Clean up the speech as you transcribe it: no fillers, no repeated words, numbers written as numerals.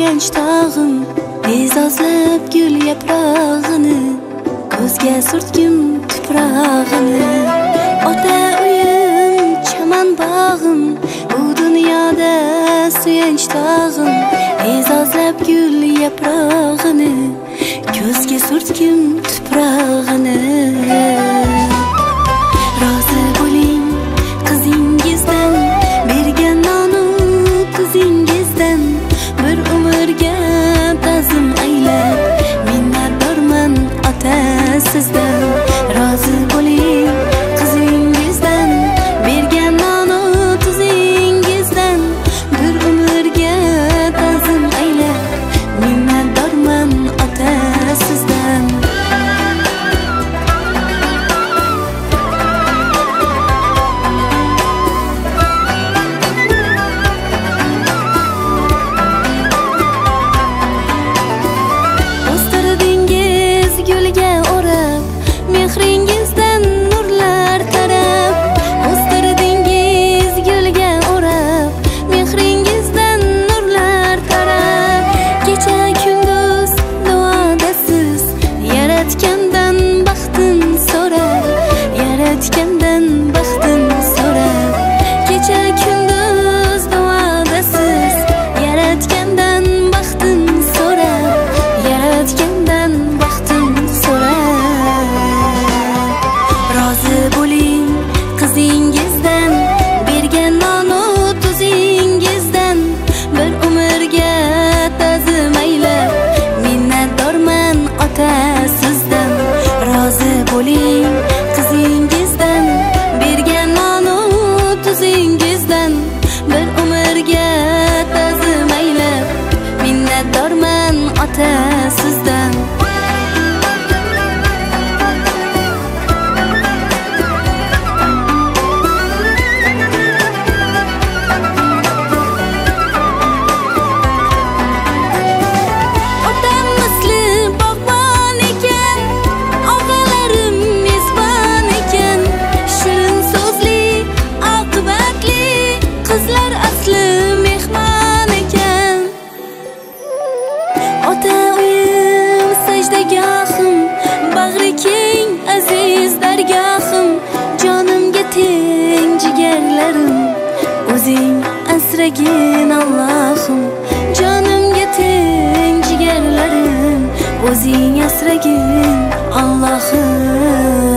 suyanch tog'im, e'zozlab gul yaprog'ini, ko'zga surtgim tuprog'ini. Ota uyim, chaman bog'im, bu dunyoda suyanch tog'im, e'zozlab gul yaprog'ini, ko'zga surtgim tuprog'ini. Rozi bo'ling qizingizdan, bergan nonu tuzingizdan, bir umrga ta'zim aylab, minnatdorman ota sizdan. Rozi bo'ling qizingizdan, bergan nonu tuzingizdan, bir umrga ta'zim aylab, minnatdorman ota sizdan. O'stirdingiz gulga o'rab, mehringizdan nurlar tarab. O'stirdingiz gulga o'rab, mehringizdan nurlar tarab. Kecha kunduz duodasiz, yaratgandan baxtin so'rab, yaratgandan baxtin so'rab. Kecha kunduz duodasiz, yaratgandan baxtin so'rab, yaratgandan baxtin so'rab. Rozi bo'ling qizingizdan, bergan nonu tuzingizdan, bir umrga ta'zim aylab, minnatdorman ota sizdan. Rozi bo'ling qizingizdan, bergan nonu tuzingizdan, bir umrga ta'zim aylab, minnatdorman ota sizdan. Otam misli bog'bon ekan, og'alarim mezbon ekan, shirin so'zli, oqibatli, qizlar asli mehmon ekan. Ota uyim sajdagohim, bag'ri keng aziz dargohim, jonimga teng jigarlarim, o'zing asragin Allohim. Jonimga teng jigarlarim, o'zing asragin Allohim.